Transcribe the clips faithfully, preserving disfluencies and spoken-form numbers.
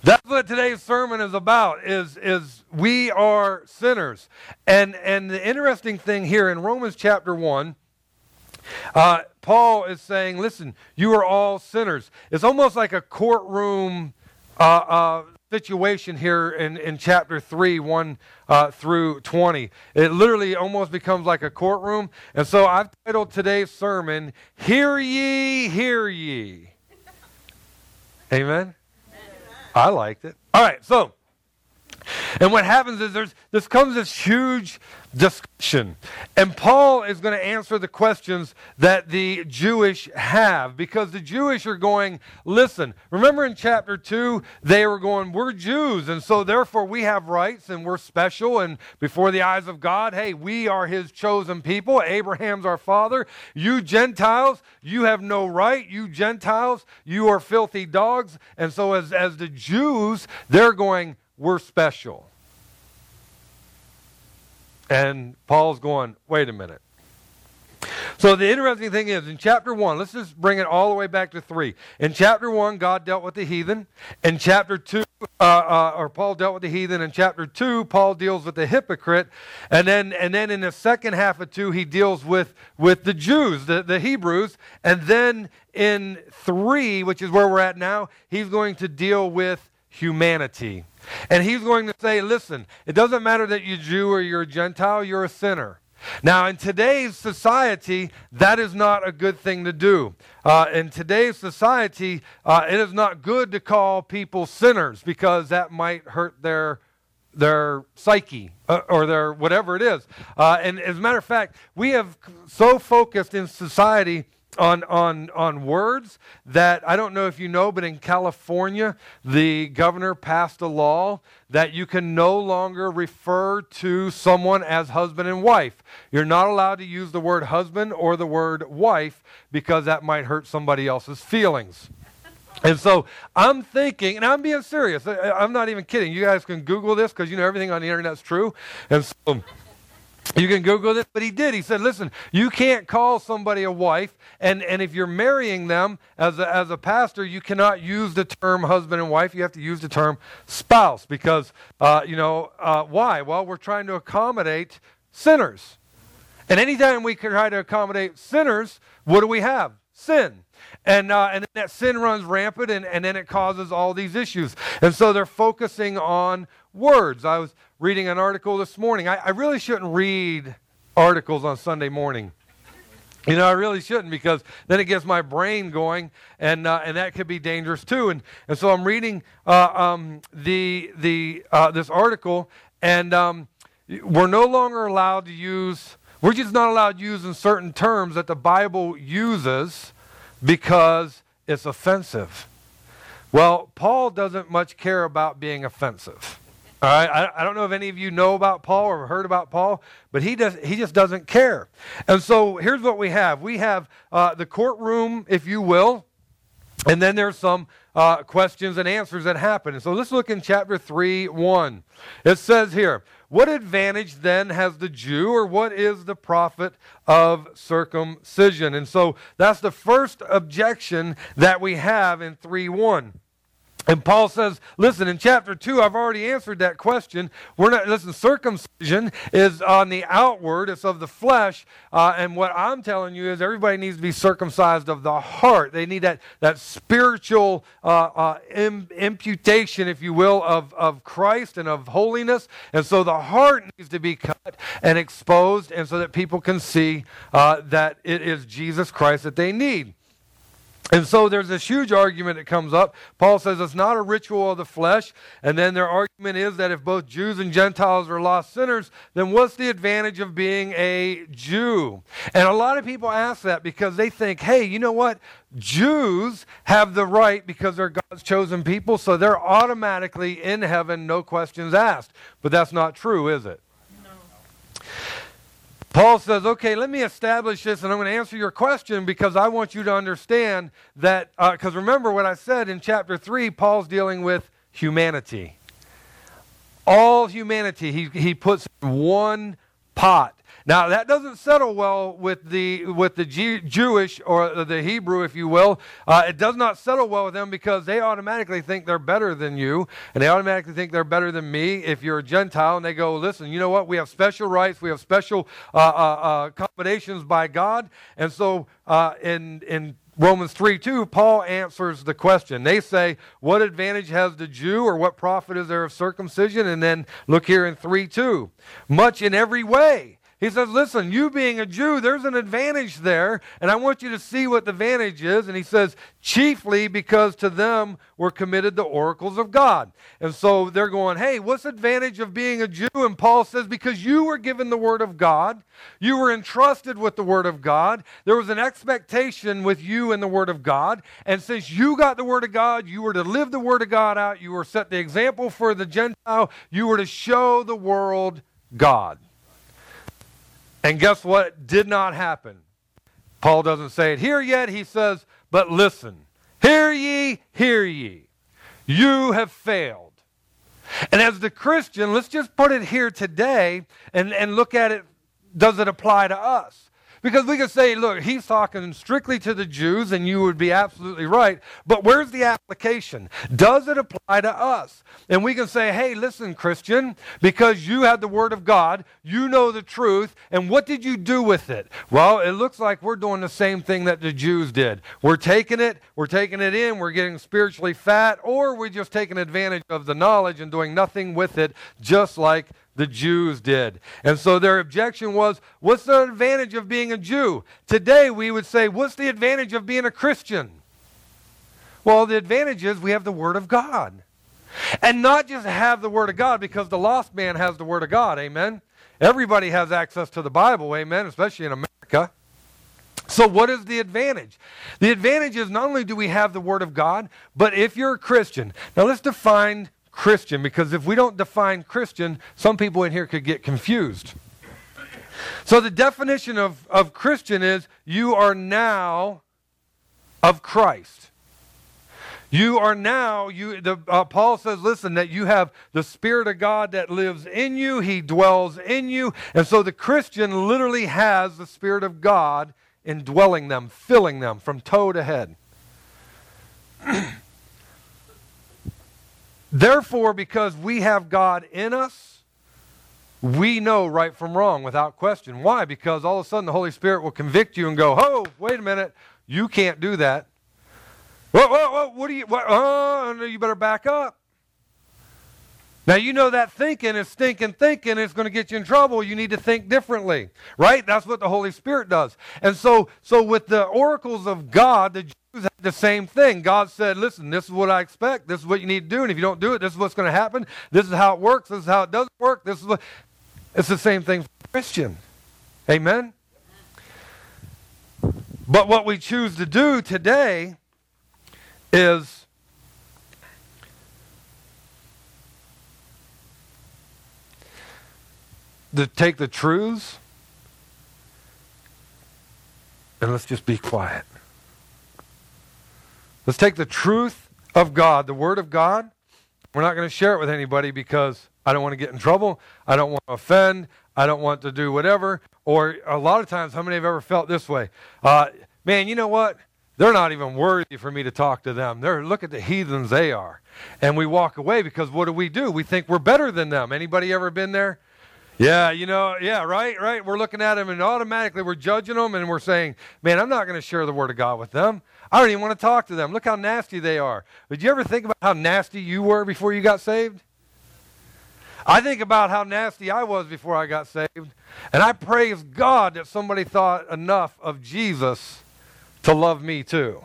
That's what today's sermon is about, is, is we are sinners. And, and the interesting thing here in Romans chapter one, uh, Paul is saying, listen, you are all sinners. It's almost like a courtroom uh, uh, situation here in, in chapter three, one uh, through twenty. It literally almost becomes like a courtroom. And so I've titled today's sermon, Hear Ye, Hear Ye. Amen? I liked it. All right, so, and what happens is there's this comes this huge discussion. And Paul is going to answer the questions that the Jewish have, because the Jewish are going, listen, remember in chapter two, they were going, we're Jews, and so therefore we have rights and we're special, and before the eyes of God, hey, we are his chosen people. Abraham's our father. You Gentiles, you have no right. You Gentiles, you are filthy dogs. And so as, as the Jews, they're going, we're special. And Paul's going, wait a minute. So the interesting thing is, in chapter one, let's just bring it all the way back to three. In chapter one, God dealt with the heathen. In chapter two, uh, uh, or Paul dealt with the heathen. In chapter two, Paul deals with the hypocrite. And then, and then in the second half of two, he deals with, with the Jews, the, the Hebrews. And then in three, which is where we're at now, he's going to deal with humanity. And he's going to say, listen, it doesn't matter that you're Jew or you're a Gentile, you're a sinner. Now, in today's society, that is not a good thing to do. Uh, in today's society, uh, it is not good to call people sinners, because that might hurt their their psyche uh, or their whatever it is. Uh, and as a matter of fact, we have so focused in society On, on on words that, I don't know if you know, but in California, the governor passed a law that you can no longer refer to someone as husband and wife. You're not allowed to use the word husband or the word wife, because that might hurt somebody else's feelings. And so I'm thinking, and I'm being serious, I, I'm not even kidding. You guys can Google this, because you know everything on the internet's true. And so you can Google this, but he did. He said, listen, you can't call somebody a wife, and, and if you're marrying them as a, as a pastor, you cannot use the term husband and wife. You have to use the term spouse, because, uh, you know, uh, why? Well, we're trying to accommodate sinners. And anytime we can try to accommodate sinners, what do we have? Sin. And uh, and that sin runs rampant, and, and then it causes all these issues. And so they're focusing on words. I was reading an article this morning. I, I really shouldn't read articles on Sunday morning. You know, I really shouldn't, because then it gets my brain going, and uh, and that could be dangerous too. And and so I'm reading uh, um, the the uh, this article, and um, we're no longer allowed to use. We're just not allowed to use in certain terms that the Bible uses, because it's offensive. Well, Paul doesn't much care about being offensive. All right, I, I don't know if any of you know about Paul or heard about Paul, but he does. He just doesn't care. And so here's what we have. We have uh, the courtroom, if you will, and then there's some uh, questions and answers that happen. And so let's look in chapter three, one. It says here, what advantage then has the Jew, or what is the profit of circumcision? And so that's the first objection that we have in three one. And Paul says, listen, in chapter two, I've already answered that question. We're not, listen, circumcision is on the outward, it's of the flesh. Uh, and what I'm telling you is everybody needs to be circumcised of the heart. They need that, that spiritual uh, uh, im- imputation, if you will, of, of Christ and of holiness. And so the heart needs to be cut and exposed, and so that people can see uh, that it is Jesus Christ that they need. And so there's this huge argument that comes up. Paul says it's not a ritual of the flesh. And then their argument is that if both Jews and Gentiles are lost sinners, then what's the advantage of being a Jew? And a lot of people ask that because they think, hey, you know what? Jews have the right because they're God's chosen people, so they're automatically in heaven, no questions asked. But that's not true, is it? Paul says, okay, let me establish this, and I'm going to answer your question because I want you to understand that, because uh, remember what I said in chapter three, Paul's dealing with humanity. All humanity, he, he puts in one pot. Now, that doesn't settle well with the with the G- Jewish or the Hebrew, if you will. Uh, it does not settle well with them because they automatically think they're better than you, and they automatically think they're better than me if you're a Gentile, and they go, listen, you know what? We have special rights. We have special uh, uh, uh, accommodations by God. And so uh, in in Romans three two, Paul answers the question. They say, what advantage has the Jew, or what profit is there of circumcision? And then look here in three two, much in every way. He says, listen, you being a Jew, there's an advantage there, and I want you to see what the advantage is. And he says, chiefly because to them were committed the oracles of God. And so they're going, hey, what's the advantage of being a Jew? And Paul says, because you were given the Word of God, you were entrusted with the Word of God, there was an expectation with you in the Word of God, and since you got the Word of God, you were to live the Word of God out, you were set the example for the Gentile, you were to show the world God. And guess what did not happen? Paul doesn't say it here yet. He says, but listen, hear ye, hear ye. You have failed. And as the Christian, let's just put it here today and, and look at it. Does it apply to us? Because we could say, look, he's talking strictly to the Jews, and you would be absolutely right. But where's the application? Does it apply to us? And we can say, hey, listen, Christian, because you have the Word of God, you know the truth, and what did you do with it? Well, it looks like we're doing the same thing that the Jews did. We're taking it, we're taking it in, we're getting spiritually fat, or we're just taking advantage of the knowledge and doing nothing with it, just like the Jews did. And so their objection was, what's the advantage of being a Jew? Today we would say, what's the advantage of being a Christian? Well, the advantage is we have the Word of God. And not just have the Word of God, because the lost man has the Word of God, amen? Everybody has access to the Bible, amen, especially in America. So what is the advantage? The advantage is not only do we have the Word of God, but if you're a Christian. Now let's define Christian, because if we don't define Christian, some people in here could get confused. So the definition of, of Christian is you are now of Christ. You are now, you. The, uh, Paul says, listen, that you have the Spirit of God that lives in you. He dwells in you. And so the Christian literally has the Spirit of God indwelling them, filling them from toe to head. Therefore, because we have God in us, we know right from wrong without question. Why? Because all of a sudden the Holy Spirit will convict you and go, oh, wait a minute, you can't do that. Whoa, whoa, whoa, what do you, what, oh, you better back up. Now, you know that thinking is stinking thinking. It's going to get you in trouble. You need to think differently, right? That's what the Holy Spirit does. And so, so with the oracles of God, the Jews had the same thing. God said, listen, this is what I expect. This is what you need to do. And if you don't do it, this is what's going to happen. This is how it works. This is how it doesn't work. This is what. It's the same thing for a Christian. Amen? But what we choose to do today is to take the truths and let's just be quiet. Let's take the truth of God, the Word of God. We're not going to share it with anybody because I don't want to get in trouble. I don't want to offend. I don't want to do whatever. Or a lot of times, how many have ever felt this way? Uh, man, you know what? They're not even worthy for me to talk to them. They're, look at the heathens they are. And we walk away because what do we do? We think we're better than them. Anybody ever been there? Yeah, you know, yeah, right, right. We're looking at them and automatically we're judging them and we're saying, man, I'm not going to share the Word of God with them. I don't even want to talk to them. Look how nasty they are. Did you ever think about how nasty you were before you got saved? I think about how nasty I was before I got saved. And I praise God that somebody thought enough of Jesus to love me too.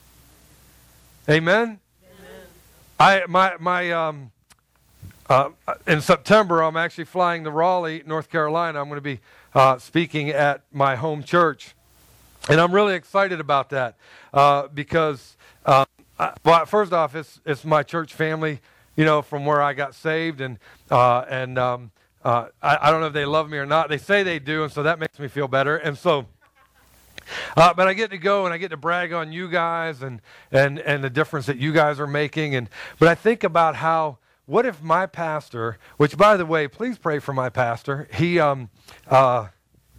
Amen? Amen. I my my um uh, in September I'm actually flying to Raleigh, North Carolina. I'm going to be uh, speaking at my home church, and I'm really excited about that uh, because uh, I, well, first off, it's it's my church family, you know, from where I got saved, and uh, and um, uh, I, I don't know if they love me or not. They say they do, and so that makes me feel better, and so. Uh, but I get to go and I get to brag on you guys and, and, and the difference that you guys are making. And but I think about how, what if my pastor, which by the way, please pray for my pastor. He um uh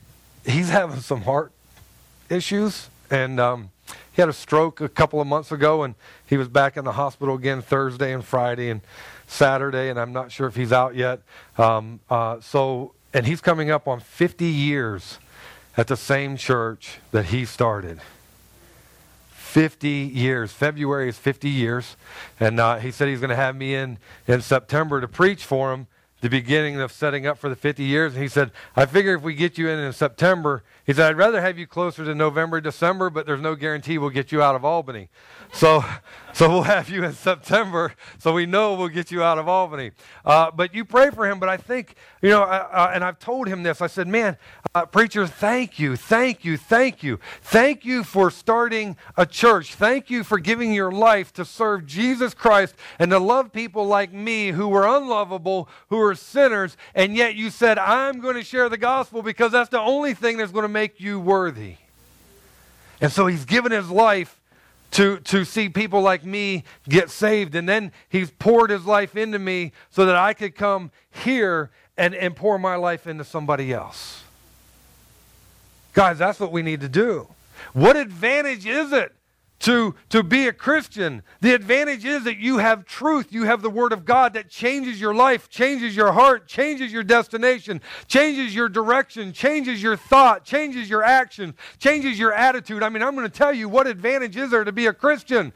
he's having some heart issues, and um, he had a stroke a couple of months ago, and he was back in the hospital again Thursday and Friday and Saturday, and I'm not sure if he's out yet. Um, uh, so, and he's coming up on fifty years at the same church that he started. fifty years. February is fifty years. And uh, he said he's going to have me in in September to preach for him, the beginning of setting up for the fifty years. And he said, I figure if we get you in in September, he said, I'd rather have you closer to November, December, but there's no guarantee we'll get you out of Albany. So so we'll have you in September, so we know we'll get you out of Albany. Uh, but you pray for him. But I think, you know, uh, uh, and I've told him this. I said, man, uh, preacher, thank you, thank you, thank you. Thank you for starting a church. Thank you for giving your life to serve Jesus Christ and to love people like me who were unlovable, who were sinners, and yet you said, I'm going to share the gospel because that's the only thing that's going to make you worthy. And so he's given his life to, to see people like me get saved. And then he's poured his life into me so that I could come here and, and pour my life into somebody else. Guys, that's what we need to do. What advantage is it to, to be a Christian? The advantage is that you have truth. You have the Word of God that changes your life, changes your heart, changes your destination, changes your direction, changes your thought, changes your action, changes your attitude. I mean, I'm going to tell you, what advantage is there to be a Christian?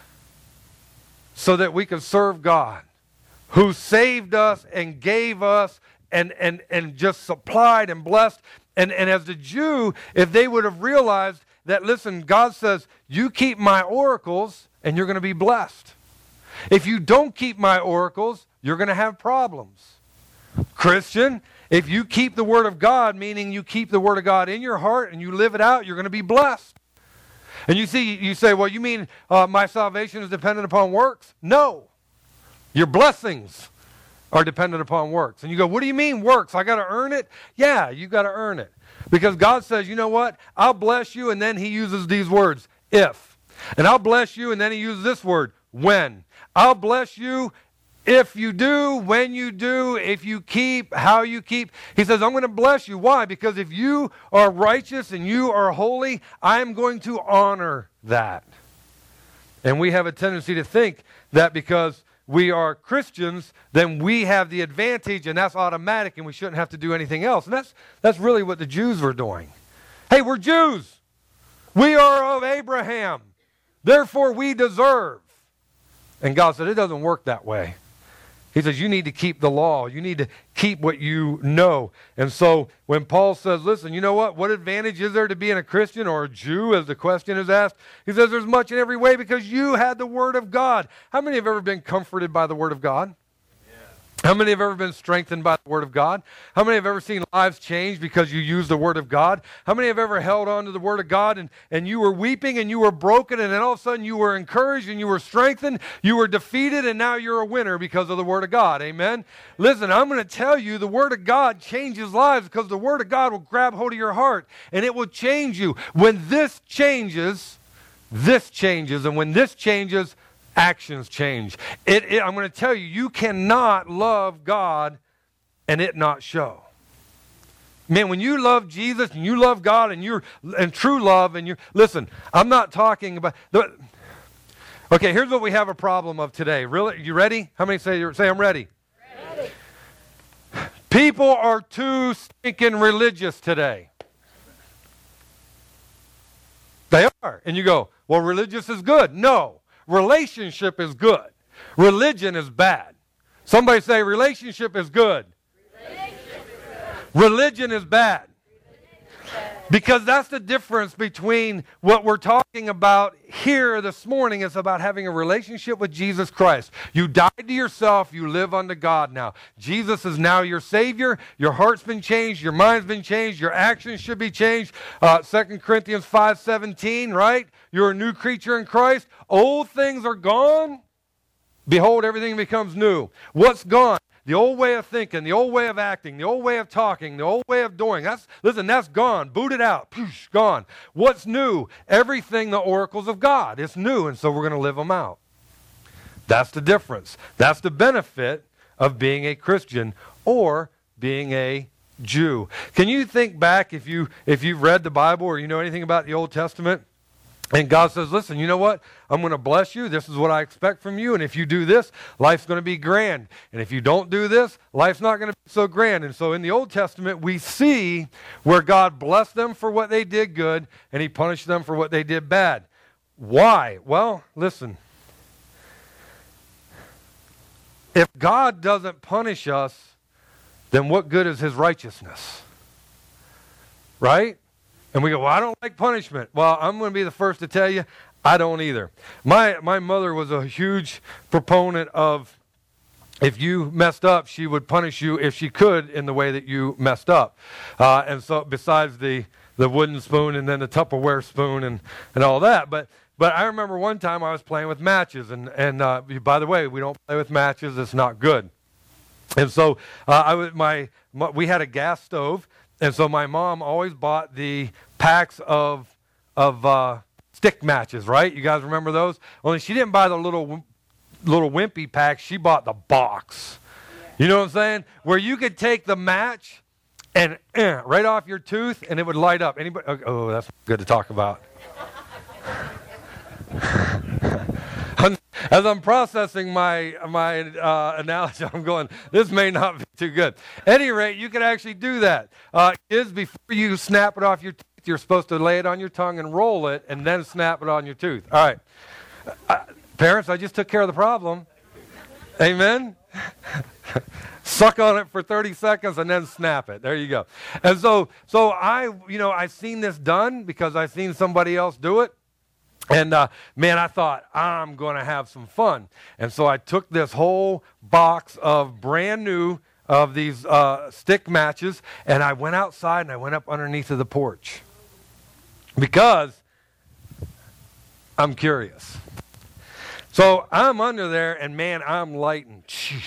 So that we can serve God, who saved us and gave us and, and, and just supplied and blessed. And, and as the Jew, if they would have realized that, listen, God says, you keep my oracles and you're going to be blessed. If you don't keep my oracles, you're going to have problems. Christian, if you keep the Word of God, meaning you keep the Word of God in your heart and you live it out, you're going to be blessed. And you see, you say, well, you mean uh, my salvation is dependent upon works? No. Your blessings are dependent upon works. And you go, what do you mean works? I got to earn it? Yeah, you got to earn it. Because God says, you know what? I'll bless you, and then he uses these words, if. And I'll bless you, and then he uses this word, when. I'll bless you if you do, when you do, if you keep, how you keep. He says, I'm going to bless you. Why? Because if you are righteous and you are holy, I'm going to honor that. And we have a tendency to think that because we are Christians, then we have the advantage, and that's automatic, and we shouldn't have to do anything else. And that's, that's really what the Jews were doing. Hey, we're Jews. We are of Abraham. Therefore, we deserve. And God said, it doesn't work that way. He says, you need to keep the law. You need to keep what you know. And so when Paul says, listen, you know what? What advantage is there to being a Christian or a Jew, as the question is asked? He says, there's much in every way because you had the Word of God. How many have ever been comforted by the Word of God? How many have ever been strengthened by the Word of God? How many have ever seen lives change because you used the Word of God? How many have ever held on to the Word of God and, and you were weeping and you were broken and then all of a sudden you were encouraged and you were strengthened, you were defeated, and now you're a winner because of the Word of God? Amen? Listen, I'm going to tell you, the Word of God changes lives because the Word of God will grab hold of your heart and it will change you. When this changes, this changes, and when this changes, actions change. It, it, I'm going to tell you, you cannot love God and it not show. Man, when you love Jesus and you love God and you're and true love and you listen, I'm not talking about the, okay, here's what we have a problem of today. Really? You ready? How many say say I'm ready? Ready. People are too stinking religious today. They are. And you go, well, religious is good. No. Relationship is good. Religion is bad. Somebody say relationship is good. Relationship is good. Religion is bad. Because that's the difference between what we're talking about here this morning. It's about having a relationship with Jesus Christ. You died to yourself. You live unto God now. Jesus is now your Savior. Your heart's been changed. Your mind's been changed. Your actions should be changed. Uh, Second Corinthians five seventeen, right? You're a new creature in Christ. Old things are gone. Behold, everything becomes new. What's gone? The old way of thinking, the old way of acting, the old way of talking, the old way of doing. That's, listen, that's gone. Boot it out. Poosh, gone. What's new? Everything, the oracles of God. It's new, and so we're going to live them out. That's the difference. That's the benefit of being a Christian or being a Jew. Can you think back if you if you've read the Bible or you know anything about the Old Testament? And God says, listen, you know what? I'm going to bless you. This is what I expect from you. And if you do this, life's going to be grand. And if you don't do this, life's not going to be so grand. And so in the Old Testament, we see where God blessed them for what they did good, and he punished them for what they did bad. Why? Well, listen. If God doesn't punish us, then what good is his righteousness? Right? And we go, well, I don't like punishment. Well, I'm going to be the first to tell you, I don't either. My my mother was a huge proponent of if you messed up, she would punish you if she could in the way that you messed up. Uh, and so besides the, the wooden spoon and then the Tupperware spoon and, and all that. But but I remember one time I was playing with matches. And, and uh, by the way, we don't play with matches. It's not good. And so uh, I was, my, my we had a gas stove. And so my mom always bought the packs of of uh, stick matches, right? You guys remember those? Only she didn't buy the little little wimpy packs. She bought the box. Yeah. You know what I'm saying? Where you could take the match and eh, right off your tooth, and it would light up. Anybody? Oh, that's good to talk about. As I'm processing my my uh, analogy, I'm going, this may not be too good. At any rate, you can actually do that. Uh, kids, before you snap it off your teeth, you're supposed to lay it on your tongue and roll it, and then snap it on your tooth. All right. Uh, parents, I just took care of the problem. Amen? Suck on it for thirty seconds and then snap it. There you go. And so, so I, you know, I've seen this done because I've seen somebody else do it. And, uh, man, I thought, I'm going to have some fun. And so I took this whole box of brand new of these uh, stick matches, and I went outside and I went up underneath of the porch because I'm curious. So I'm under there, and, man, I'm lighting.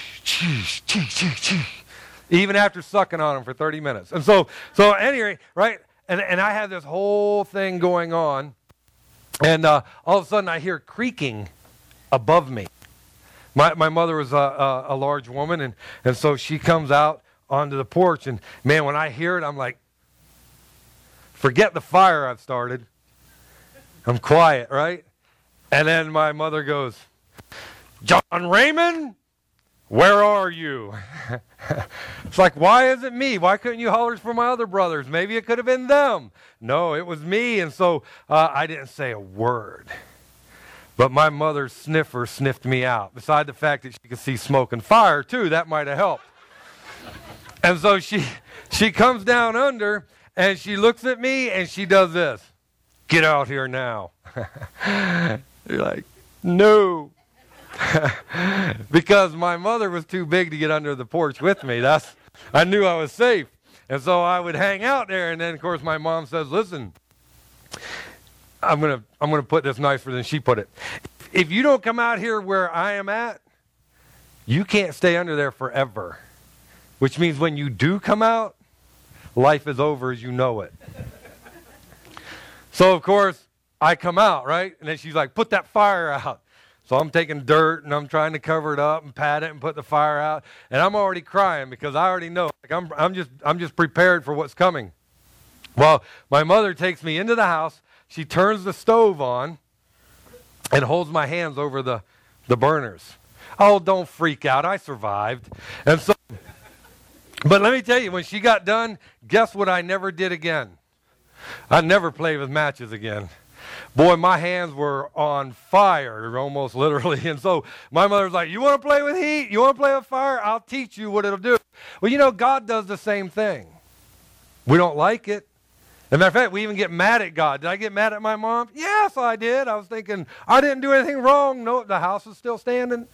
Even after sucking on them for thirty minutes. And so, so anyway, right, and, and I had this whole thing going on. And uh, all of a sudden, I hear creaking above me. My my mother was a, a, a large woman, and, and so she comes out onto the porch. And, man, when I hear it, I'm like, forget the fire I've started. I'm quiet, right? And then my mother goes, John Raymond, where are you? It's like, why is it me? Why couldn't you holler for my other brothers? Maybe it could have been them. No, it was me. And so uh, I didn't say a word. But my mother's sniffer sniffed me out. Beside the fact that she could see smoke and fire, too, that might have helped. And so she she comes down under, and she looks at me, and she does this. Get out here now. You're like, no. Because my mother was too big to get under the porch with me. That's I knew I was safe. And so I would hang out there, and then of course my mom says, listen, I'm gonna I'm gonna put this nicer than she put it. If you don't come out here where I am at, you can't stay under there forever. Which means when you do come out, life is over as you know it. So of course I come out, right? And then she's like, put that fire out. So I'm taking dirt and I'm trying to cover it up and pat it and put the fire out. And I'm already crying because I already know. Like I'm, I'm just, I'm just prepared for what's coming. Well, my mother takes me into the house. She turns the stove on and holds my hands over the, the burners. Oh, don't freak out. I survived. And so, but let me tell you, when she got done, guess what I never did again? I never played with matches again. Boy, my hands were on fire, almost literally. And so my mother's like, you want to play with heat? You want to play with fire? I'll teach you what it'll do. Well, you know, God does the same thing. We don't like it. As a matter of fact, we even get mad at God. Did I get mad at my mom? Yes, I did. I was thinking, I didn't do anything wrong. No, the house is still standing.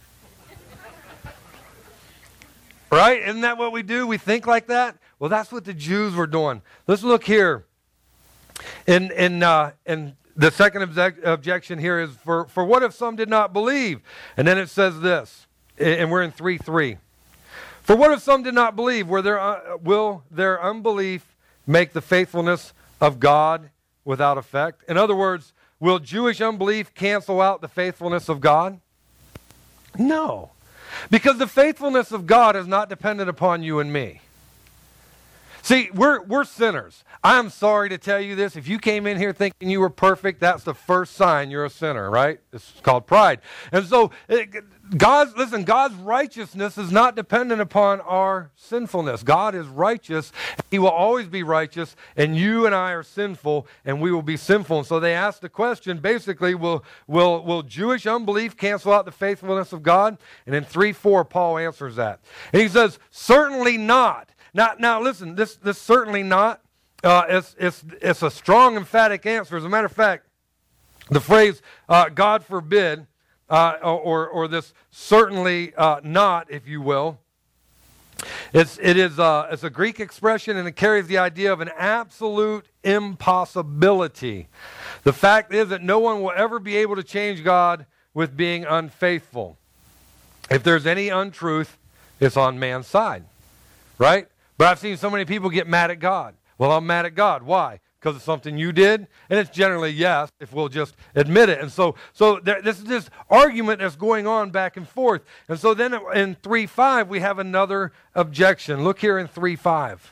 Right? Isn't that what we do? We think like that? Well, that's what the Jews were doing. Let's look here. In, in, uh, in the second object, objection here is, for, for what if some did not believe? And then it says this, and we're in three three. For what if some did not believe? Were their, uh, will their unbelief make the faithfulness of God without effect? In other words, will Jewish unbelief cancel out the faithfulness of God? No. Because the faithfulness of God is not dependent upon you and me. See, we're we're sinners. I'm sorry to tell you this. If you came in here thinking you were perfect, that's the first sign you're a sinner, right? It's called pride. And so, it, God's listen. God's righteousness is not dependent upon our sinfulness. God is righteous. He will always be righteous, and you and I are sinful, and we will be sinful. And so they asked the question. Basically, will will will Jewish unbelief cancel out the faithfulness of God? And in three four, Paul answers that, and he says, "Certainly not." Now, now listen, this, this certainly not, uh, it's, it's, it's a strong, emphatic answer. As a matter of fact, the phrase, uh, God forbid, uh, or, or this certainly uh, not, if you will, it's, it is, uh, it's a Greek expression, and it carries the idea of an absolute impossibility. The fact is that no one will ever be able to change God with being unfaithful. If there's any untruth, it's on man's side, right? But I've seen so many people get mad at God. Well, I'm mad at God. Why? Because of something you did? And it's generally yes, if we'll just admit it. And so so there, this is this argument that's going on back and forth. And so then in three five, we have another objection. Look here in three five.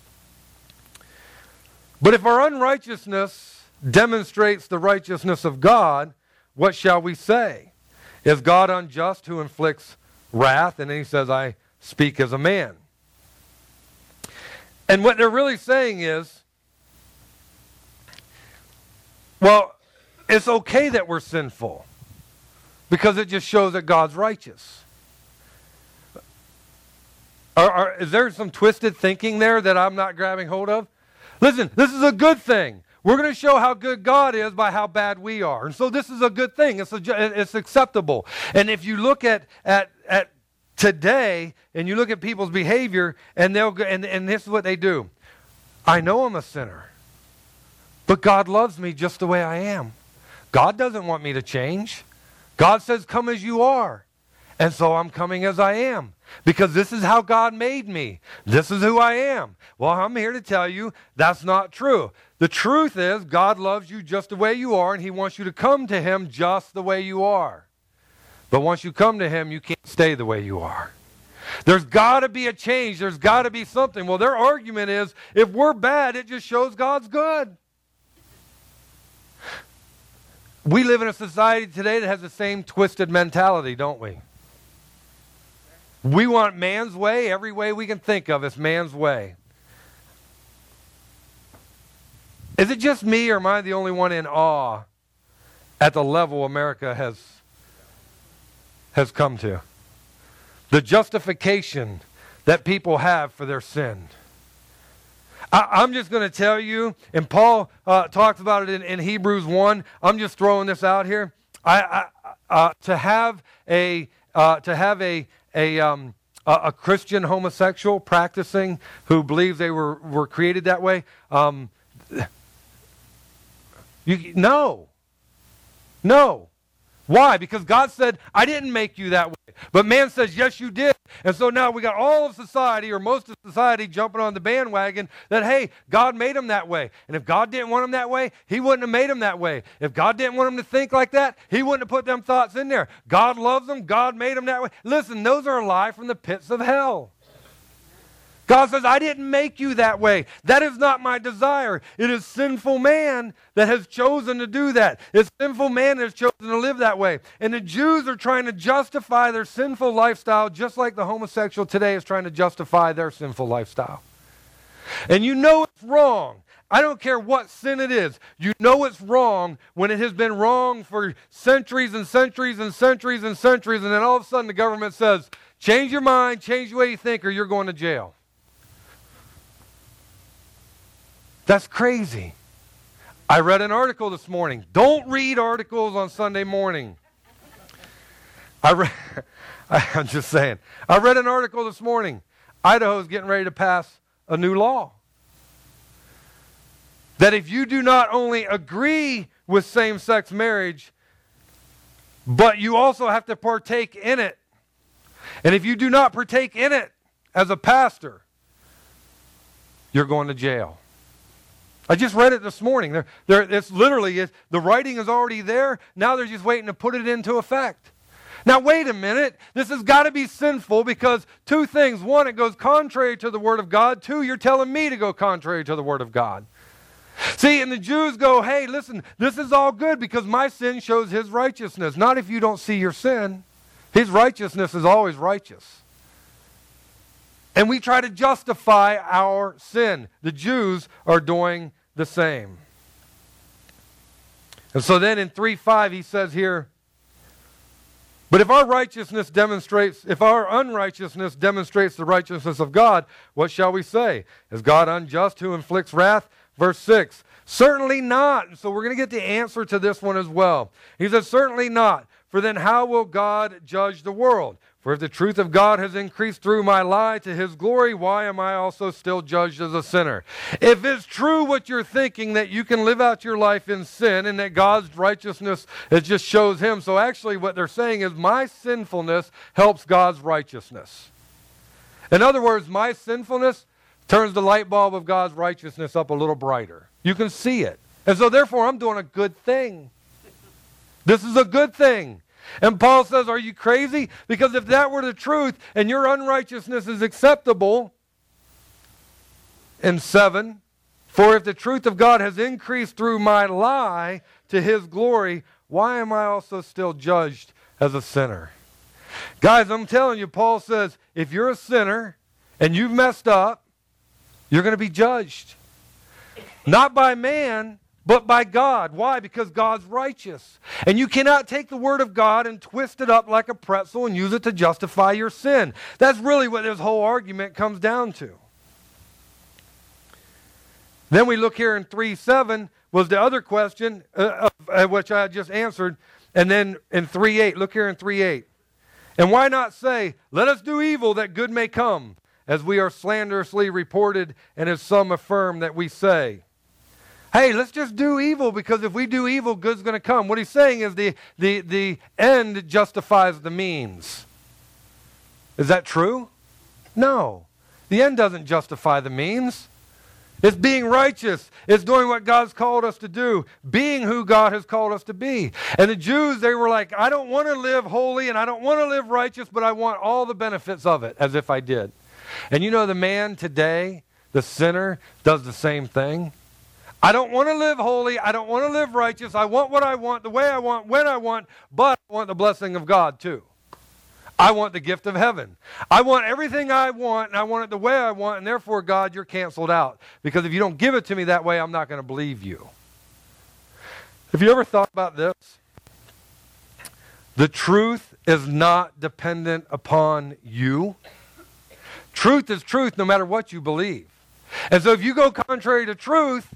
But if our unrighteousness demonstrates the righteousness of God, what shall we say? Is God unjust who inflicts wrath? And then he says, I speak as a man. And what they're really saying is, well, it's okay that we're sinful because it just shows that God's righteous. Are, are, is there some twisted thinking there that I'm not grabbing hold of? Listen, this is a good thing. We're going to show how good God is by how bad we are. And so this is a good thing. It's, a, it's acceptable. And if you look at, at, at today, and you look at people's behavior, and they'll go, and, and this is what they do. I know I'm a sinner, but God loves me just the way I am. God doesn't want me to change. God says, come as you are. And so I'm coming as I am, because this is how God made me. This is who I am. Well, I'm here to tell you that's not true. The truth is God loves you just the way you are, and he wants you to come to him just the way you are. But once you come to him, you can't stay the way you are. There's got to be a change. There's got to be something. Well, their argument is, if we're bad, it just shows God's good. We live in a society today that has the same twisted mentality, don't we? We want man's way. Every way we can think of is man's way. Is it just me, or am I the only one in awe at the level America has has come to? The justification that people have for their sin. I, I'm just going to tell you, and Paul uh, talks about it in, in Hebrews one. I'm just throwing this out here. I, I uh, to have a uh, to have a a um, a, a Christian homosexual practicing who believes they were were created that way. Um, you no, no. Why? Because God said, I didn't make you that way. But man says, yes, you did. And so now we got all of society, or most of society, jumping on the bandwagon that, hey, God made them that way. And if God didn't want them that way, he wouldn't have made them that way. If God didn't want them to think like that, he wouldn't have put them thoughts in there. God loves them. God made them that way. Listen, those are a lie from the pits of hell. God says, I didn't make you that way. That is not my desire. It is sinful man that has chosen to do that. It's sinful man that has chosen to live that way. And the Jews are trying to justify their sinful lifestyle just like the homosexual today is trying to justify their sinful lifestyle. And you know it's wrong. I don't care what sin it is. You know it's wrong when it has been wrong for centuries and centuries and centuries and centuries, and then all of a sudden the government says, change your mind, change the way you think, or you're going to jail. That's crazy. I read an article this morning. Don't read articles on Sunday morning. I read, I'm just saying. I read an article this morning. Idaho is getting ready to pass a new law. That if you do not only agree with same-sex marriage, but you also have to partake in it. And if you do not partake in it as a pastor, you're going to jail. I just read it this morning. They're, they're, it's literally, it's, the writing is already there. Now they're just waiting to put it into effect. Now, wait a minute. This has got to be sinful because two things. One, it goes contrary to the Word of God. Two, you're telling me to go contrary to the Word of God. See, and the Jews go, hey, listen, this is all good because my sin shows his righteousness. Not if you don't see your sin. His righteousness is always righteous. And we try to justify our sin. The Jews are doing the same. And so then in three five he says here, but if our righteousness demonstrates, if our unrighteousness demonstrates the righteousness of God, what shall we say? Is God unjust who inflicts wrath? Verse six, certainly not. And so we're going to get the answer to this one as well. He says, certainly not. For then how will God judge the world? For if the truth of God has increased through my lie to his glory, why am I also still judged as a sinner? If it's true what you're thinking, that you can live out your life in sin and that God's righteousness, it just shows him. So actually what they're saying is my sinfulness helps God's righteousness. In other words, my sinfulness turns the light bulb of God's righteousness up a little brighter. You can see it. And so therefore I'm doing a good thing. This is a good thing. And Paul says, are you crazy? Because if that were the truth and your unrighteousness is acceptable, in seven, for if the truth of God has increased through my lie to his glory, why am I also still judged as a sinner? Guys, I'm telling you, Paul says, if you're a sinner and you've messed up, you're going to be judged. Not by man, but by God. Why? Because God's righteous. And you cannot take the Word of God and twist it up like a pretzel and use it to justify your sin. That's really what this whole argument comes down to. Then we look here in three seven was the other question, uh, uh, which I just answered. And then in three eight, look here in three eight. And why not say, let us do evil that good may come, as we are slanderously reported, and as some affirm that we say. Hey, let's just do evil because if we do evil, good's going to come. What he's saying is the, the, the end justifies the means. Is that true? No. The end doesn't justify the means. It's being righteous. It's doing what God's called us to do. Being who God has called us to be. And the Jews, they were like, I don't want to live holy and I don't want to live righteous, but I want all the benefits of it, as if I did. And you know the man today, the sinner, does the same thing. I don't want to live holy. I don't want to live righteous. I want what I want, the way I want, when I want, but I want the blessing of God too. I want the gift of heaven. I want everything I want, and I want it the way I want, and therefore, God, you're canceled out. Because if you don't give it to me that way, I'm not going to believe you. Have you ever thought about this? The truth is not dependent upon you. Truth is truth no matter what you believe. And so if you go contrary to truth,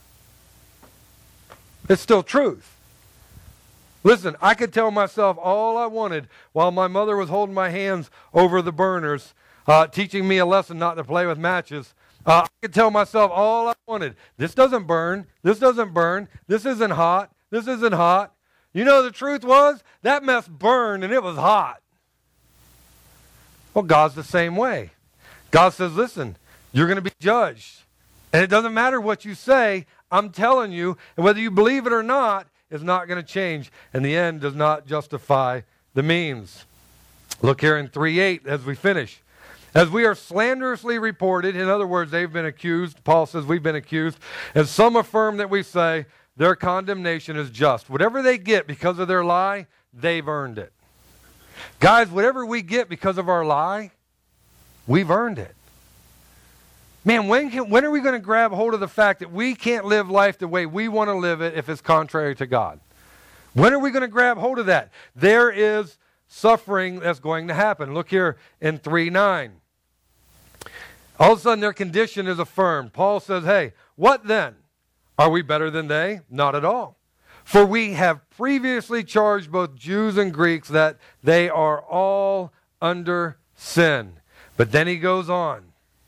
it's still truth. Listen, I could tell myself all I wanted while my mother was holding my hands over the burners, uh, teaching me a lesson not to play with matches. Uh, I could tell myself all I wanted. This doesn't burn. This doesn't burn. This isn't hot. This isn't hot. You know the truth was? That mess burned and it was hot. Well, God's the same way. God says, listen, you're going to be judged. And it doesn't matter what you say. I'm telling you, and whether you believe it or not, is not going to change. And the end does not justify the means. Look here in three eight as we finish. As we are slanderously reported, in other words, they've been accused. Paul says we've been accused. And some affirm that we say their condemnation is just. Whatever they get because of their lie, they've earned it. Guys, whatever we get because of our lie, we've earned it. Man, when can, when are we going to grab hold of the fact that we can't live life the way we want to live it if it's contrary to God? When are we going to grab hold of that? There is suffering that's going to happen. Look here in three nine. All of a sudden their condition is affirmed. Paul says, hey, what then? Are we better than they? Not at all. For we have previously charged both Jews and Greeks that they are all under sin. But then he goes on.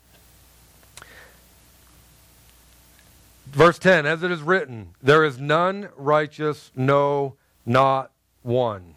Verse ten, as it is written, there is none righteous, no, not one.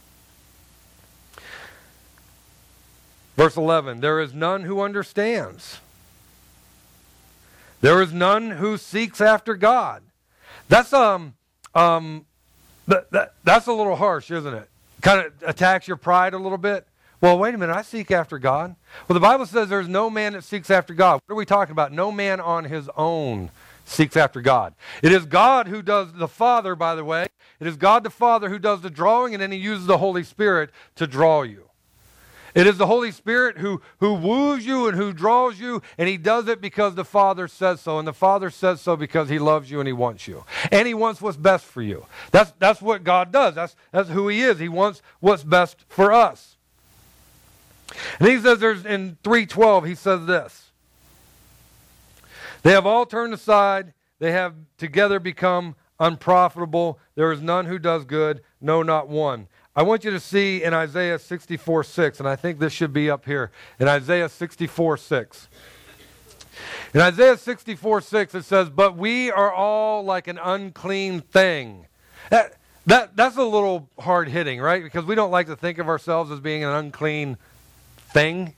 Verse eleven, there is none who understands. There is none who seeks after God. That's um um that, that that's a little harsh, isn't it? kind of attacks your pride a little bit. Well, wait a minute, I seek after God. Well, the Bible says there's no man that seeks after God. What are we talking about? No man on his own seeks after God. It is God who does the Father, by the way. It is God the Father who does the drawing, and then he uses the Holy Spirit to draw you. It is the Holy Spirit who, who woos you and who draws you, and he does it because the Father says so. And the Father says so because he loves you and he wants you. And he wants what's best for you. That's, that's what God does. That's, that's who he is. He wants what's best for us. And he says there's in three twelve, he says this. They have all turned aside. They have together become unprofitable. There is none who does good, no, not one. I want you to see in Isaiah sixty-four six, and I think this should be up here, in Isaiah sixty-four six. In Isaiah sixty-four six, it says, but we are all like an unclean thing. That, that, that's a little hard-hitting, right? Because we don't like to think of ourselves as being an unclean thing.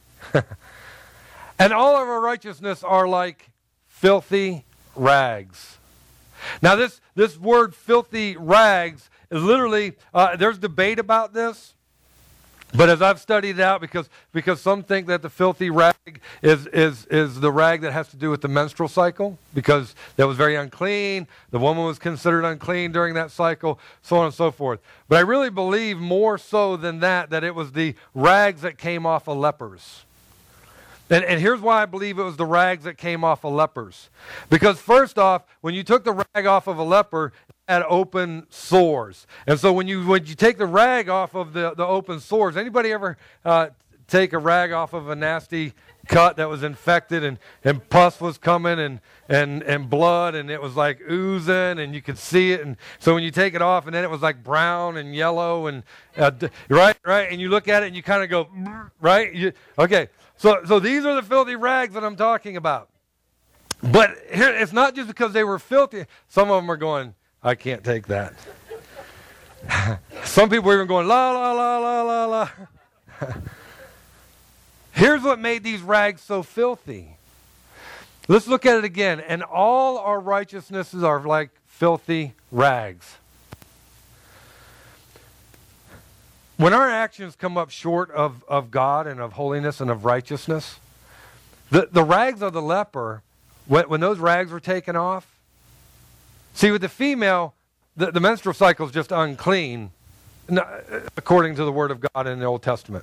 And all of our righteousness are like filthy rags. Now this, this word filthy rags is literally, uh, there's debate about this. But as I've studied it out, because because some think that the filthy rag is, is, is the rag that has to do with the menstrual cycle, because that was very unclean, the woman was considered unclean during that cycle, so on and so forth. But I really believe more so than that, that it was the rags that came off of lepers. And, and here's why I believe it was the rags that came off of lepers. Because first off, when you took the rag off of a leper, had open sores. And so when you when you take the rag off of the, the open sores, anybody ever uh, take a rag off of a nasty cut that was infected and, and pus was coming and, and, and blood and it was like oozing and you could see it. And so when you take it off and then it was like brown and yellow and uh, right, right. And you look at it and you kind of go, right? You, okay. So, so these are the filthy rags that I'm talking about. But here, it's not just because they were filthy. Some of them are going, I can't take that. Some people are even going, la, la, la, la, la, la. Here's what made these rags so filthy. Let's look at it again. And all our righteousnesses are like filthy rags. When our actions come up short of, of God and of holiness and of righteousness, the, the rags of the leper, when, when those rags were taken off, see, with the female, the, the menstrual cycle is just unclean, according to the Word of God in the Old Testament.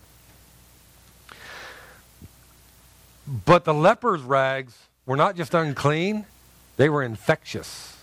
But the leper's rags were not just unclean, they were infectious.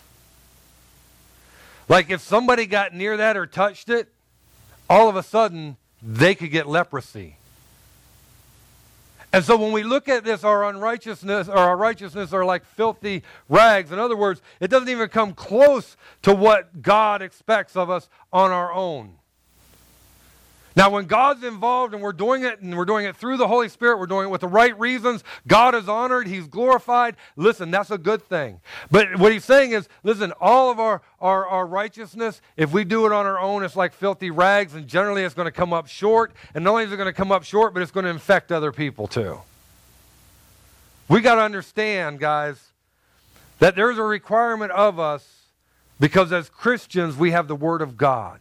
Like if somebody got near that or touched it, all of a sudden, they could get leprosy. And so when we look at this, our unrighteousness or our righteousness are like filthy rags. In other words, it doesn't even come close to what God expects of us on our own. Now, when God's involved and we're doing it, and we're doing it through the Holy Spirit, we're doing it with the right reasons, God is honored, He's glorified, listen, that's a good thing. But what He's saying is, listen, all of our, our, our righteousness, if we do it on our own, it's like filthy rags, and generally it's going to come up short. And not only is it going to come up short, but it's going to infect other people too. We got to understand, guys, that there's a requirement of us because as Christians, we have the Word of God.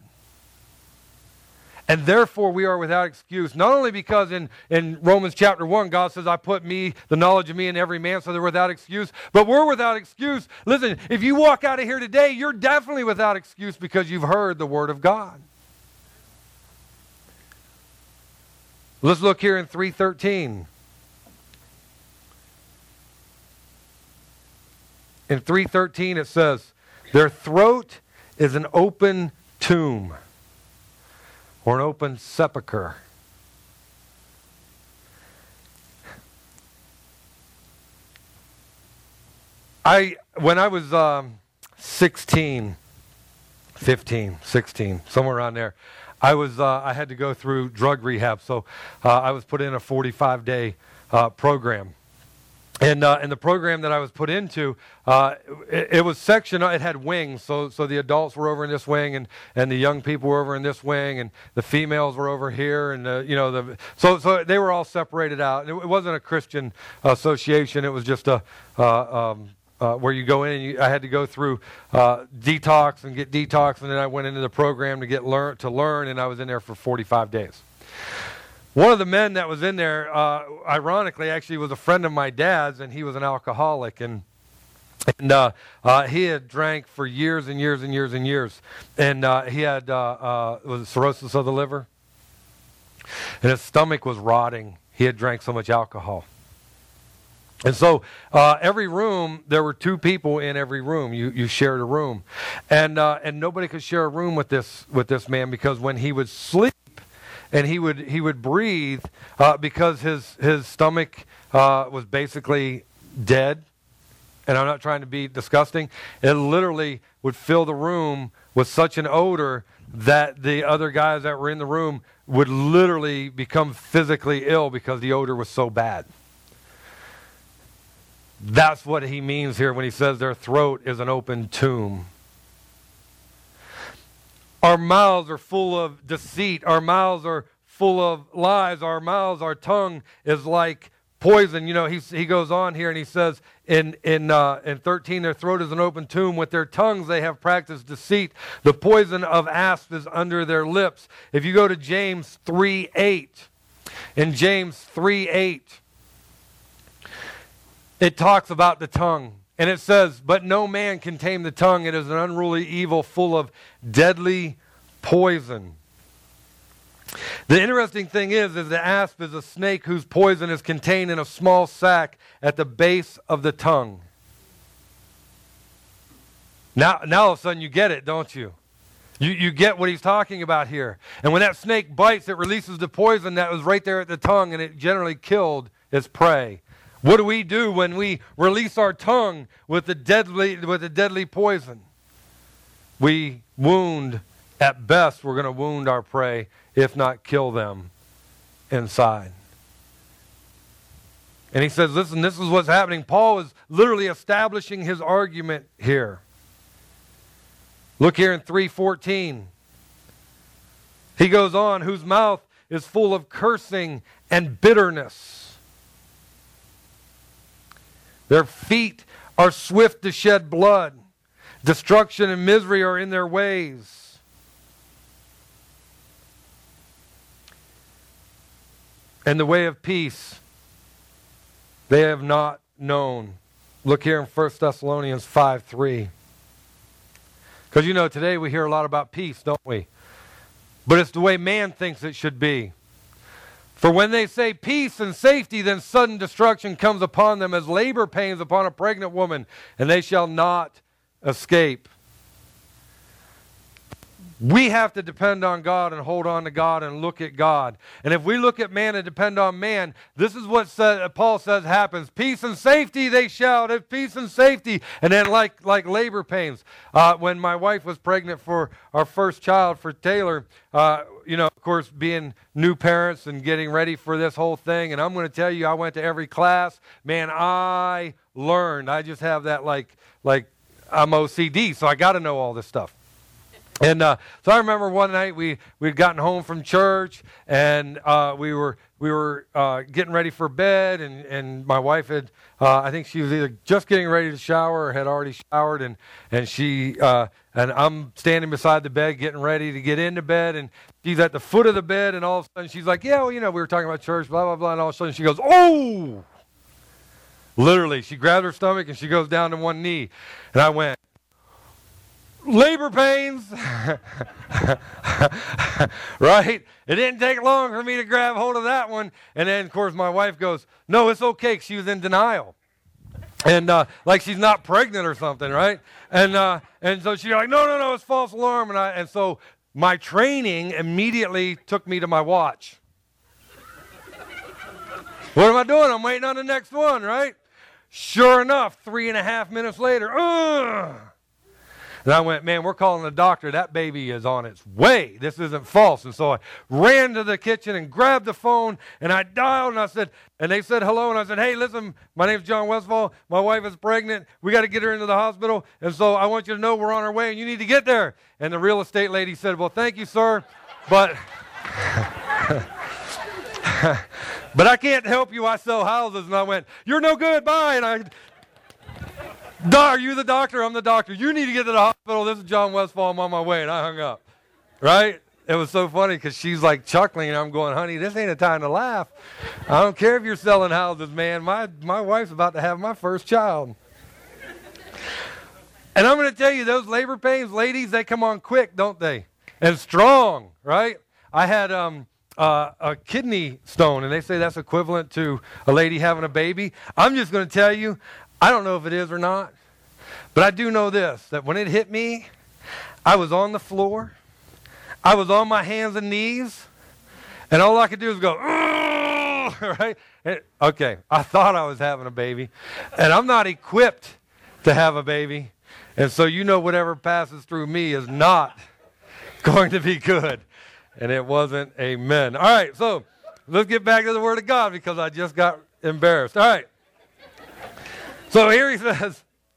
And therefore we are without excuse, not only because in, in Romans chapter one, God says, I put me, the knowledge of me in every man, so they're without excuse, but we're without excuse. Listen, if you walk out of here today, you're definitely without excuse because you've heard the Word of God. Let's look here in three thirteen. In three thirteen it says, their throat is an open tomb. Or an open sepulcher. I, when I was um, sixteen, fifteen, sixteen, somewhere around there, I was uh, I had to go through drug rehab. So uh, I was put in a forty-five day uh, program. And uh, and the program that I was put into, uh, it, it was sectioned. It had wings, so so the adults were over in this wing, and, and the young people were over in this wing, and the females were over here, and uh, you know the so so they were all separated out. It, it wasn't a Christian association; it was just a uh, um, uh, where you go in and you, I had to go through uh, detox and get detox, and then I went into the program to get learn to learn, and I was in there for forty-five days. One of the men that was in there, uh, ironically, actually was a friend of my dad's, and he was an alcoholic, and and uh, uh, he had drank for years and years and years and years, and uh, he had uh, uh, was it cirrhosis of the liver, and his stomach was rotting. He had drank so much alcohol. And so uh, every room, there were two people in every room. You you shared a room, and uh, and nobody could share a room with this with this man, because when he would sleep and he would he would breathe, uh, because his his stomach uh, was basically dead. And I'm not trying to be disgusting. It literally would fill the room with such an odor that the other guys that were in the room would literally become physically ill because the odor was so bad. That's what he means here when he says their throat is an open tomb. Our mouths are full of deceit. Our mouths are full of lies. Our mouths, our tongue is like poison. You know, he, he goes on here and he says in in uh, in thirteen, their throat is an open tomb. With their tongues they have practiced deceit. The poison of asp is under their lips. If you go to James three eight, in James three eight, it talks about the tongue. And it says, but no man can tame the tongue. It is an unruly evil full of deadly poison. The interesting thing is, is the asp is a snake whose poison is contained in a small sac at the base of the tongue. Now, now all of a sudden you get it, don't you? You, you get what he's talking about here. And when that snake bites, it releases the poison that was right there at the tongue, and it generally killed its prey. What do we do when we release our tongue with the deadly, with the deadly poison? We wound, at best, we're going to wound our prey, if not kill them inside. And he says, listen, this is what's happening. Paul is literally establishing his argument here. Look here in three fourteen. He goes on, whose mouth is full of cursing and bitterness. Their feet are swift to shed blood. Destruction and misery are in their ways. And the way of peace they have not known. Look here in First Thessalonians five three. Because you know, today we hear a lot about peace, don't we? But it's the way man thinks it should be. For when they say peace and safety, then sudden destruction comes upon them as labor pains upon a pregnant woman, and they shall not escape. We have to depend on God and hold on to God and look at God. And if we look at man and depend on man, this is what says, Paul says happens. Peace and safety, they shout. Peace and safety. And then like, like labor pains. Uh, when my wife was pregnant for our first child, for Taylor, uh, you know, of course, being new parents and getting ready for this whole thing. And I'm going to tell you, I went to every class. Man, I learned. I just have that like, like I'm O C D, so I got to know all this stuff. And uh, so I remember one night we we'd gotten home from church, and uh, we were we were uh, getting ready for bed, and, and my wife had uh, I think she was either just getting ready to shower or had already showered, and and she uh, and I'm standing beside the bed getting ready to get into bed, and she's at the foot of the bed, and all of a sudden she's like, yeah, well, you know, we were talking about church, blah blah blah, and all of a sudden she goes, oh, literally, she grabbed her stomach and she goes down to one knee, and I went, labor pains. Right? It didn't take long for me to grab hold of that one. And then, of course, my wife goes, no, it's okay. She was in denial. And uh, like she's not pregnant or something, right? And uh, and so she's like, no, no, no, it's false alarm. And, I, and so my training immediately took me to my watch. What am I doing? I'm waiting on the next one, right? Sure enough, three and a half minutes later, ugh. And I went, man, we're calling the doctor. That baby is on its way. This isn't false. And so I ran to the kitchen and grabbed the phone, and I dialed, and I said, and they said hello, and I said, hey, listen, my name's John Westfall. My wife is pregnant. We got to get her into the hospital, and so I want you to know we're on our way, and you need to get there. And the real estate lady said, well, thank you, sir, but but I can't help you. I sell houses. And I went, you're no good. Bye. And I Are you the doctor? I'm the doctor. You need to get to the hospital. This is John Westfall. I'm on my way. And I hung up. Right? It was so funny because she's like chuckling and I'm going, honey, this ain't a time to laugh. I don't care if you're selling houses, man. My, my wife's about to have my first child. And I'm going to tell you, those labor pains, ladies, they come on quick, don't they? And strong, right? I had um, uh, a kidney stone, and they say that's equivalent to a lady having a baby. I'm just going to tell you, I don't know if it is or not, but I do know this, that when it hit me, I was on the floor. I was on my hands and knees, and all I could do was go, right? And, okay, I thought I was having a baby, and I'm not equipped to have a baby, and so you know whatever passes through me is not going to be good, and it wasn't. Amen. All right, so let's get back to the Word of God because I just got embarrassed. All right, so here he says,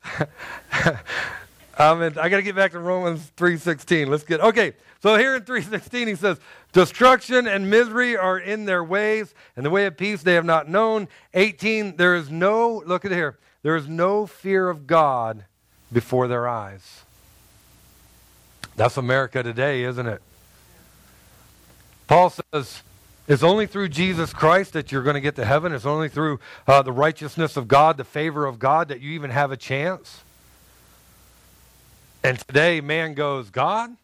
I'm in, I got to get back to Romans three sixteen. Let's get, okay. So here in three sixteen he says, destruction and misery are in their ways, and the way of peace they have not known. eighteen, there is no, look at here, there is no fear of God before their eyes. That's America today, isn't it? Paul says, it's only through Jesus Christ that you're going to get to heaven. It's only through uh, the righteousness of God, the favor of God, that you even have a chance. And today man goes, God?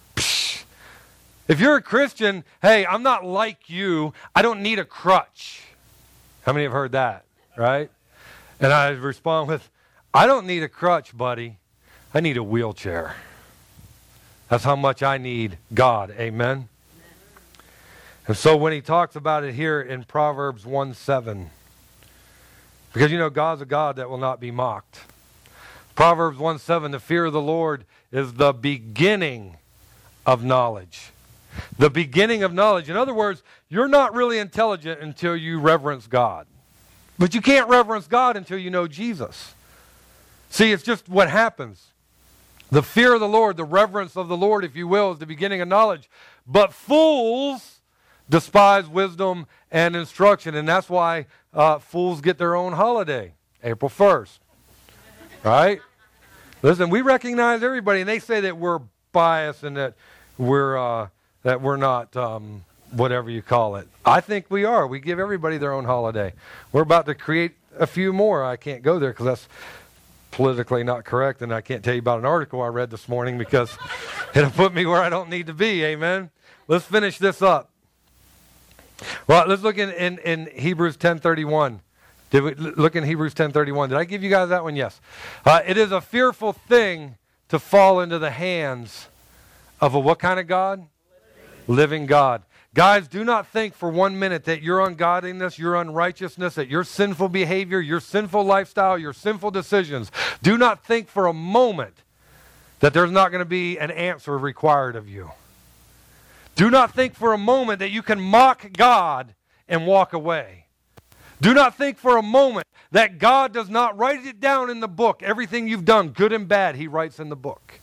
If you're a Christian, hey, I'm not like you. I don't need a crutch. How many have heard that, right? And I respond with, I don't need a crutch, buddy. I need a wheelchair. That's how much I need God. Amen? And so when he talks about it here in Proverbs one seven, because you know God's a God that will not be mocked. Proverbs one seven, the fear of the Lord is the beginning of knowledge. The beginning of knowledge. In other words, you're not really intelligent until you reverence God. But you can't reverence God until you know Jesus. See, it's just what happens. The fear of the Lord, the reverence of the Lord, if you will, is the beginning of knowledge. But fools despise wisdom and instruction. And that's why uh, fools get their own holiday, April first. Right? Listen, we recognize everybody, and they say that we're biased and that we're... Uh, that we're not, um, whatever you call it. I think we are. We give everybody their own holiday. We're about to create a few more. I can't go there because that's politically not correct, and I can't tell you about an article I read this morning because it'll put me where I don't need to be. Amen? Let's finish this up. Well, let's look in, in, in Hebrews ten thirty-one. Did we look in Hebrews ten thirty-one? Did I give you guys that one? Yes. Uh, it is a fearful thing to fall into the hands of a what kind of God? Living God. Guys, do not think for one minute that your ungodliness, your unrighteousness, that your sinful behavior, your sinful lifestyle, your sinful decisions, do not think for a moment that there's not going to be an answer required of you. Do not think for a moment that you can mock God and walk away. Do not think for a moment that God does not write it down in the book. Everything you've done, good and bad, he writes in the book.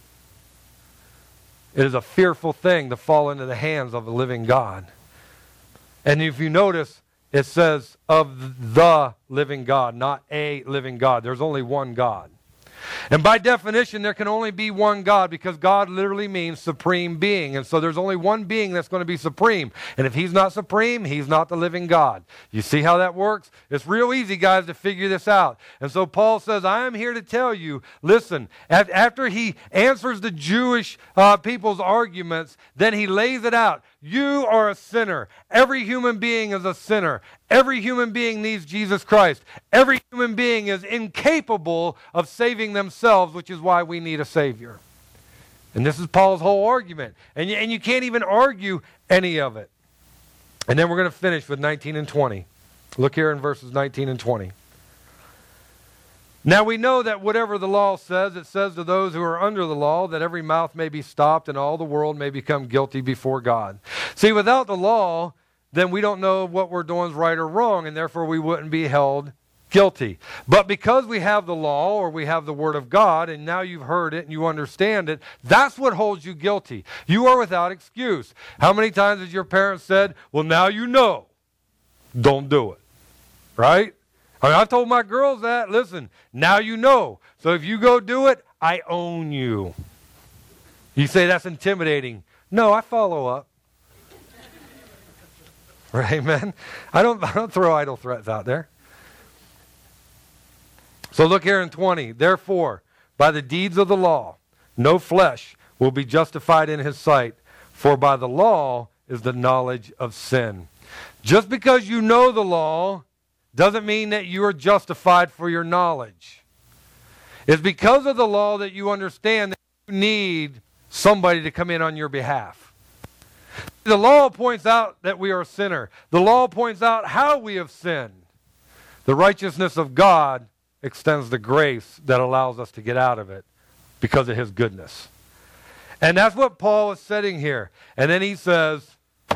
It is a fearful thing to fall into the hands of a living God. And if you notice, it says of the living God, not a living God. There's only one God. And by definition, there can only be one God because God literally means supreme being. And so there's only one being that's going to be supreme. And if he's not supreme, he's not the living God. You see how that works? It's real easy, guys, to figure this out. And so Paul says, I am here to tell you, listen, after he answers the Jewish uh, people's arguments, then he lays it out. You are a sinner. Every human being is a sinner. Every human being needs Jesus Christ. Every human being is incapable of saving themselves, which is why we need a Savior. And this is Paul's whole argument. And you, and you can't even argue any of it. And then we're going to finish with nineteen and twenty. Look here in verses nineteen and twenty. Now we know that whatever the law says, it says to those who are under the law that every mouth may be stopped and all the world may become guilty before God. See, without the law, then we don't know what we're doing is right or wrong, and therefore we wouldn't be held guilty. But because we have the law or we have the Word of God, and now you've heard it and you understand it, that's what holds you guilty. You are without excuse. How many times has your parents said, well, now you know, don't do it, right? I mean, I've told my girls that. Listen, now you know. So if you go do it, I own you. You say that's intimidating. No, I follow up. Right, man? I don't, I don't throw idle threats out there. So look here in twenty. Therefore, by the deeds of the law, no flesh will be justified in his sight, for by the law is the knowledge of sin. Just because you know the law doesn't mean that you are justified for your knowledge. It's because of the law that you understand that you need somebody to come in on your behalf. The law points out that we are a sinner. The law points out how we have sinned. The righteousness of God extends the grace that allows us to get out of it because of his goodness. And that's what Paul is setting here. And then he says,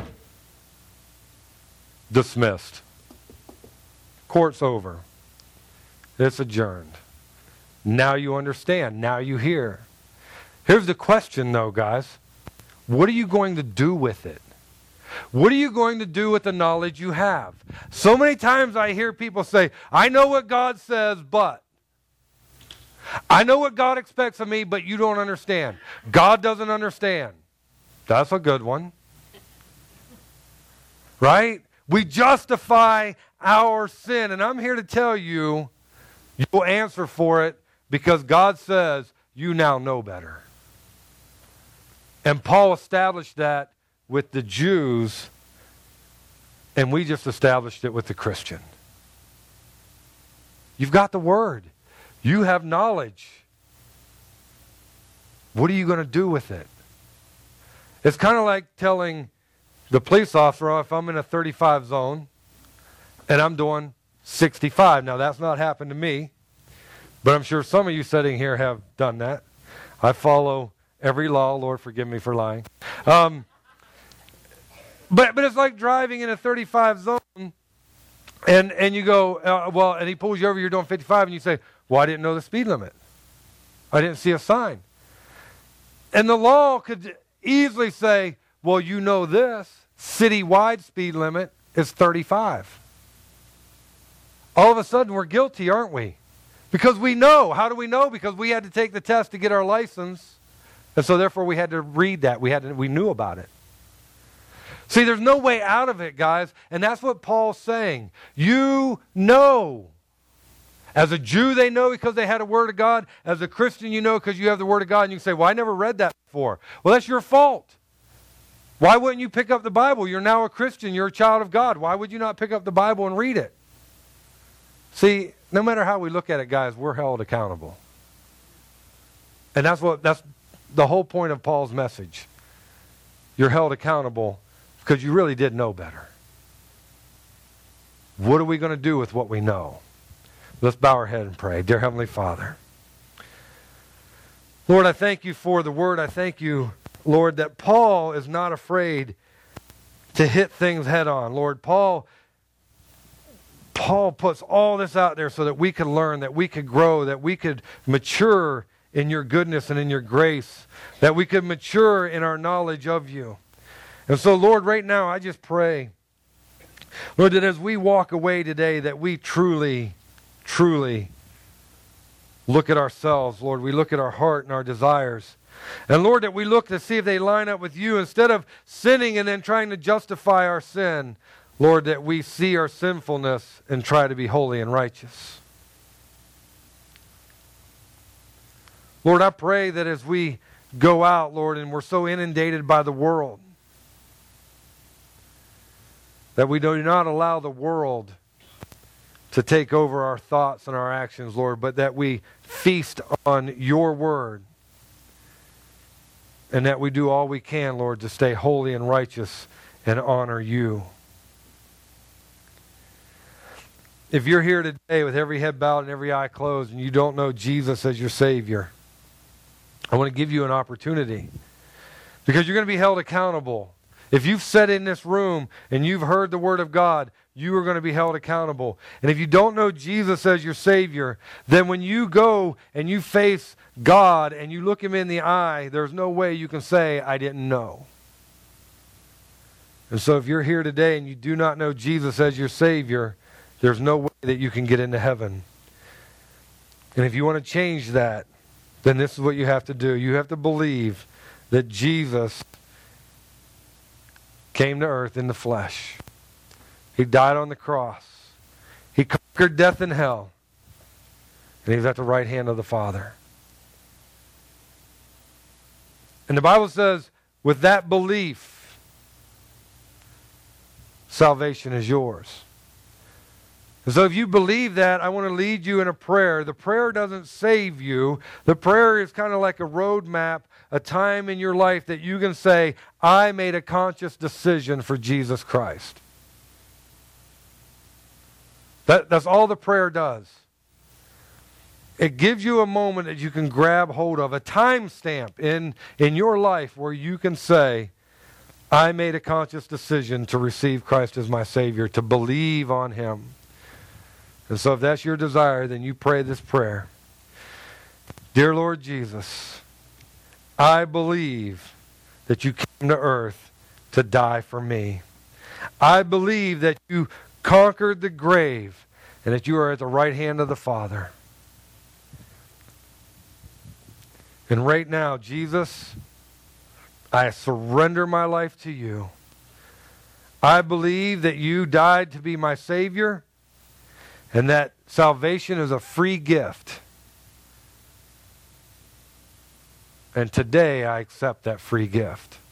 dismissed. Court's over. It's adjourned. Now you understand. Now you hear. Here's the question, though, guys. What are you going to do with it? What are you going to do with the knowledge you have? So many times I hear people say, I know what God says, but. I know what God expects of me, but you don't understand. God doesn't understand. That's a good one. Right? We justify our sin. And I'm here to tell you, you'll answer for it because God says you now know better. And Paul established that with the Jews, and we just established it with the Christian. You've got the word. You have knowledge. What are you going to do with it? It's kind of like telling the police officer, if I'm in a thirty-five zone and I'm doing sixty-five. Now, that's not happened to me, but I'm sure some of you sitting here have done that. I follow every law. Lord, forgive me for lying. Um, but but it's like driving in a thirty-five zone, and, and you go, uh, well, and he pulls you over, you're doing fifty-five, and you say, well, I didn't know the speed limit. I didn't see a sign. And the law could easily say, well, you know this, citywide speed limit is thirty-five. All of a sudden, we're guilty, aren't we? Because we know. How do we know? Because we had to take the test to get our license. And so therefore we had to read that. We had to, we knew about it. See, there's no way out of it, guys. And that's what Paul's saying. You know. As a Jew, they know because they had a word of God. As a Christian, you know because you have the word of God. And you can say, well, I never read that before. Well, that's your fault. Why wouldn't you pick up the Bible? You're now a Christian. You're a child of God. Why would you not pick up the Bible and read it? See, no matter how we look at it, guys, we're held accountable. And that's what that's the whole point of Paul's message. You're held accountable because you really did know better. What are we going to do with what we know? Let's bow our head and pray. Dear Heavenly Father, Lord, I thank you for the word. I thank you, Lord, that Paul is not afraid to hit things head on. Lord, Paul Paul puts all this out there so that we could learn, that we could grow, that we could mature in your goodness and in your grace, that we could mature in our knowledge of you. And so, Lord, right now, I just pray, Lord, that as we walk away today, that we truly, truly look at ourselves, Lord. We look at our heart and our desires. And, Lord, that we look to see if they line up with you. Instead of sinning and then trying to justify our sin, Lord, that we see our sinfulness and try to be holy and righteous. Lord, I pray that as we go out, Lord, and we're so inundated by the world, that we do not allow the world to take over our thoughts and our actions, Lord, but that we feast on your word, and that we do all we can, Lord, to stay holy and righteous and honor you. If you're here today with every head bowed and every eye closed and you don't know Jesus as your Savior, I want to give you an opportunity because you're going to be held accountable. If you've sat in this room and you've heard the word of God, you are going to be held accountable. And if you don't know Jesus as your Savior, then when you go and you face God and you look him in the eye, there's no way you can say, I didn't know. And so if you're here today and you do not know Jesus as your Savior, there's no way that you can get into heaven. And if you want to change that, then this is what you have to do. You have to believe that Jesus came to earth in the flesh. He died on the cross. He conquered death and hell. And he's at the right hand of the Father. And the Bible says, with that belief, salvation is yours. And so if you believe that, I want to lead you in a prayer. The prayer doesn't save you. The prayer is kind of like a roadmap, a time in your life that you can say, I made a conscious decision for Jesus Christ. That, that's all the prayer does. It gives you a moment that you can grab hold of, a time stamp in, in your life where you can say, I made a conscious decision to receive Christ as my Savior, to believe on Him. And so if that's your desire, then you pray this prayer. Dear Lord Jesus, I believe that you came to earth to die for me. I believe that you conquered the grave and that you are at the right hand of the Father. And right now, Jesus, I surrender my life to you. I believe that you died to be my Savior and that salvation is a free gift. And today I accept that free gift.